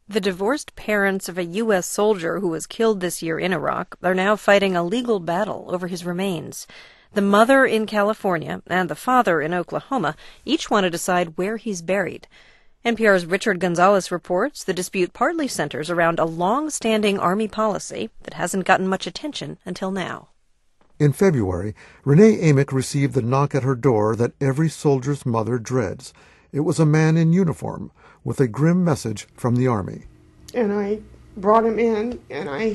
The divorced parents of a U.S. soldier who was killed this year in Iraq are now fighting a legal battle over his remains. The mother in California and the father in Oklahoma each want to decide where he's buried. NPR's Richard Gonzalez reports the dispute partly centers around a long-standing Army policy that hasn't gotten much attention until now. In February, Renee Amick received the knock at her door that every soldier's mother dreads. It was a man in uniform with a grim message from the Army. And I brought him in, and I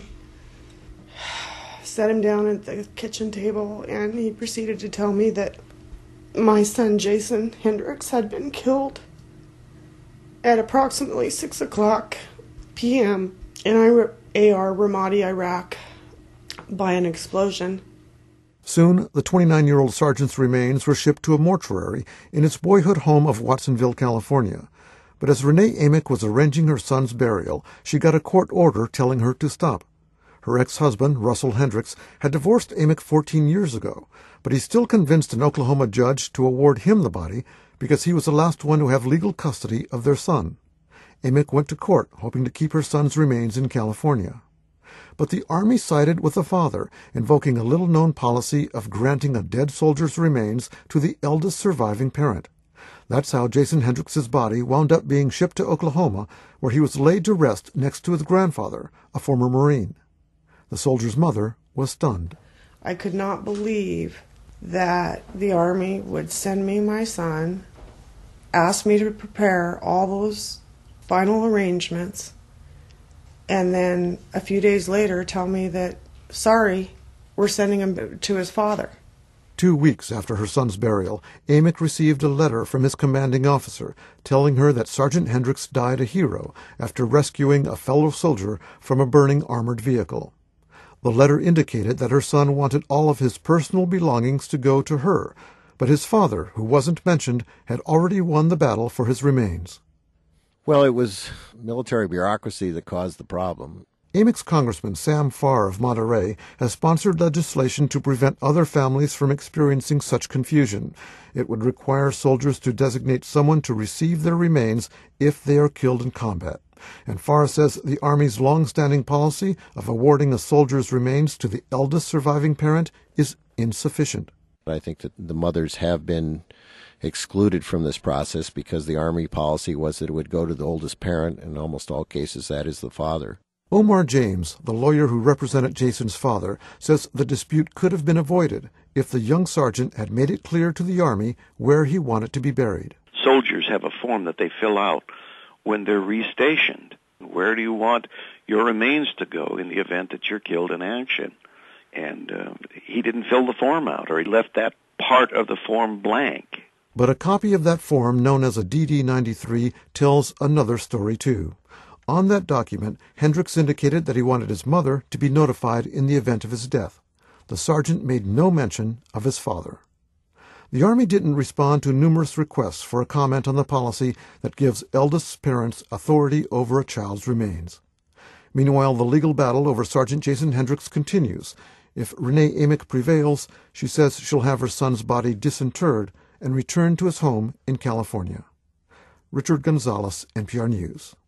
set him down at the kitchen table, and he proceeded to tell me that my son Jason Hendricks had been killed at approximately 6 o'clock p.m. in Ar Ramadi, Iraq, by an explosion. Soon, the 29-year-old sergeant's remains were shipped to a mortuary in its boyhood home of Watsonville, California. But as Renee Amick was arranging her son's burial, she got a court order telling her to stop. Her ex-husband, Russell Hendricks, had divorced Amick 14 years ago, but he still convinced an Oklahoma judge to award him the body because he was the last one to have legal custody of their son. Amick went to court, hoping to keep her son's remains in California. But the Army sided with the father, invoking a little-known policy of granting a dead soldier's remains to the eldest surviving parent. That's how Jason Hendricks' body wound up being shipped to Oklahoma, where he was laid to rest next to his grandfather, a former Marine. The soldier's mother was stunned. I could not believe that the Army would send me my son, ask me to prepare all those final arrangements, and then a few days later tell me that, sorry, we're sending him to his father. 2 weeks after her son's burial, Amick received a letter from his commanding officer telling her that Sergeant Hendricks died a hero after rescuing a fellow soldier from a burning armored vehicle. The letter indicated that her son wanted all of his personal belongings to go to her, but his father, who wasn't mentioned, had already won the battle for his remains. Well, it was military bureaucracy that caused the problem. Amick's Congressman Sam Farr of Monterey has sponsored legislation to prevent other families from experiencing such confusion. It would require soldiers to designate someone to receive their remains if they are killed in combat. And Farr says the Army's long-standing policy of awarding a soldier's remains to the eldest surviving parent is insufficient. I think that the mothers have been excluded from this process because the Army policy was that it would go to the oldest parent. In almost all cases, that is the father. Omar James, the lawyer who represented Jason's father, says the dispute could have been avoided if the young sergeant had made it clear to the Army where he wanted to be buried. Soldiers have a form that they fill out when they're restationed. Where do you want your remains to go in the event that you're killed in action? And he didn't fill the form out, or he left that part of the form blank. But a copy of that form, known as a DD-93, tells another story, too. On that document, Hendricks indicated that he wanted his mother to be notified in the event of his death. The sergeant made no mention of his father. The Army didn't respond to numerous requests for a comment on the policy that gives eldest parents authority over a child's remains. Meanwhile, the legal battle over Sergeant Jason Hendricks continues. If Renee Amick prevails, she says she'll have her son's body disinterred and returned to his home in California. Richard Gonzalez, NPR News.